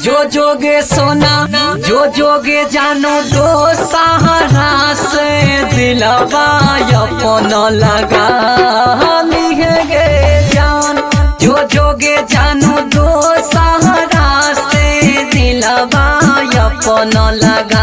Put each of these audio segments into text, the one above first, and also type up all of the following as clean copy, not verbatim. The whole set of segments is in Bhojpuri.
जो जोगे सोना जो जोगे जानो दो सहारा से दिलवा अपन लगा गे जान। जो जोगे जानो दो सहारा से दिलवा अपन लगा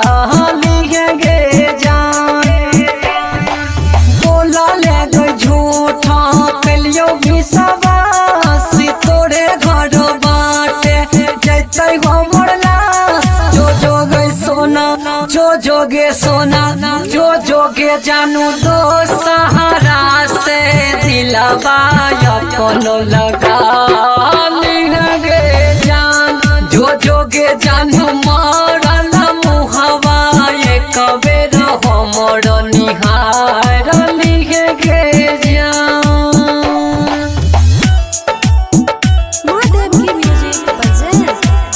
गे जान। बोला ले गई झूठा कलियो भी सवास तोरे घर बाटे जैते हमर लाश। जो जोगे सोना जो जोगे सोना जो जोगे जानू दो सहारा से दिलवा अपन लगा गे जान। जो जोगे जानू मरल मुहवा एक बेर हमर निहार गे जान। महादेव की म्यूजिक प्रेजेंट।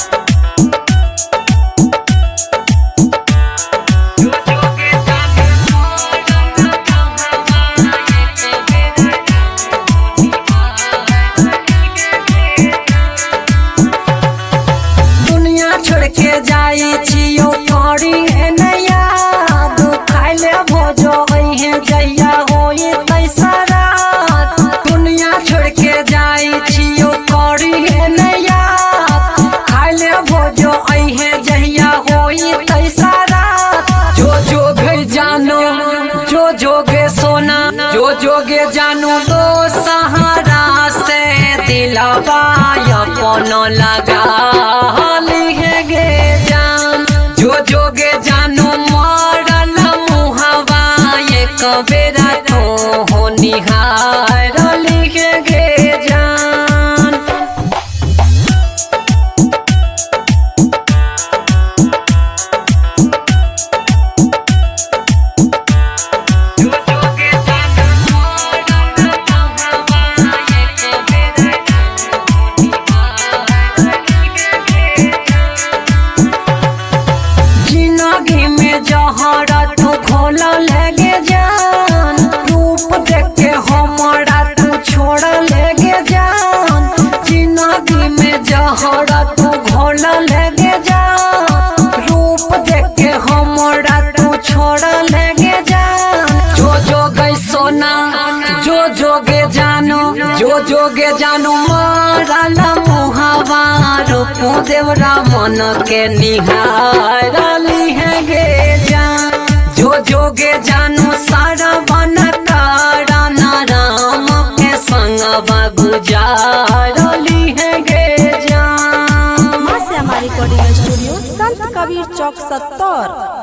दुनिया छोड़ के जाई छियो करी है नया दो खाइले भोजो है जैया होई तैसा रात। दुनिया छोड़ के जाई छियो करी है नया खाइले भोजो है जैया होई तैसा रात। जो जोगे जानो जो जोगे सोना जो जोगे जानो दो सहारा से दिलवा अपन लगा गे जान। जो जोगे जानो मरल मुहवा एक बेरा तो हो निहार गे जान। जिंदगी में जहरा तू खोला लगे जान। रूप देख के हमारा तू छोड़ लगे जान। जिंदगी में जहरा तू घोला लगे जान। रूप देख के हमारा तू छोड़ लगे जान। जो जोगे सोना जो जोगे जानो जो जोगे जानो मरल मुहवा रूप देवरा मन के निहार गे जान। जो जोगे जानो सारा बन तारा नाराम के संग गुजार गे जान। मां से हमारी रिकॉर्डिंग स्टूडियो संत कबीर चौक 70।